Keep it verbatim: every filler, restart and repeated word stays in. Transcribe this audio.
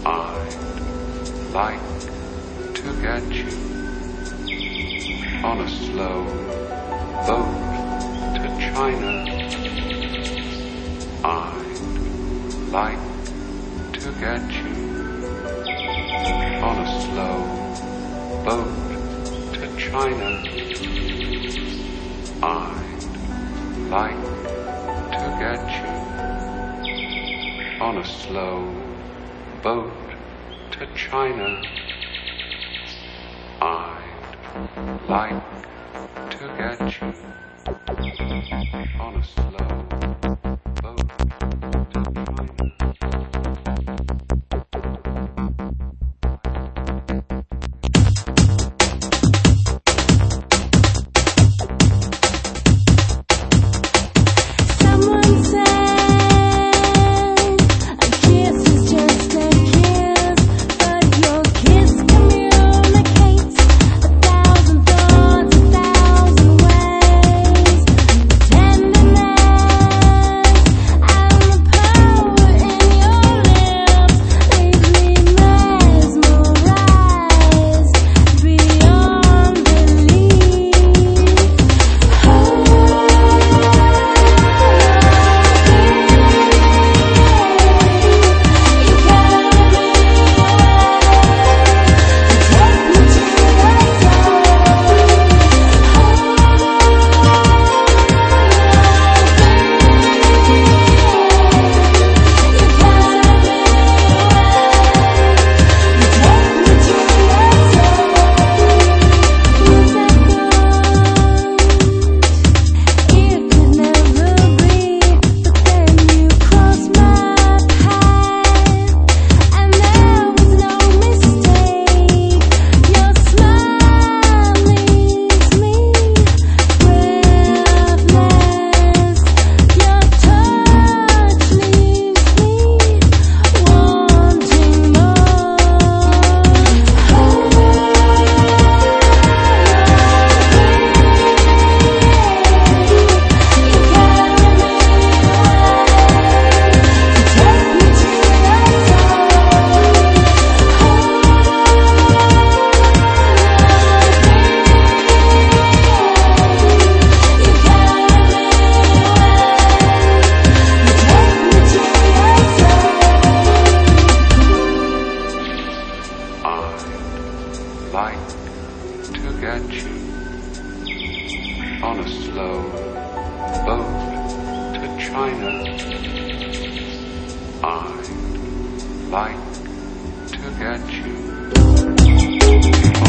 I'd like to get you on a slow boat to China. I'd like to get you on a slow boat to China. I'd like to get you on a slow boat to China. I'd like to get you on a slow boat to China. Like to get you on a slow boat to China. I'd like to get you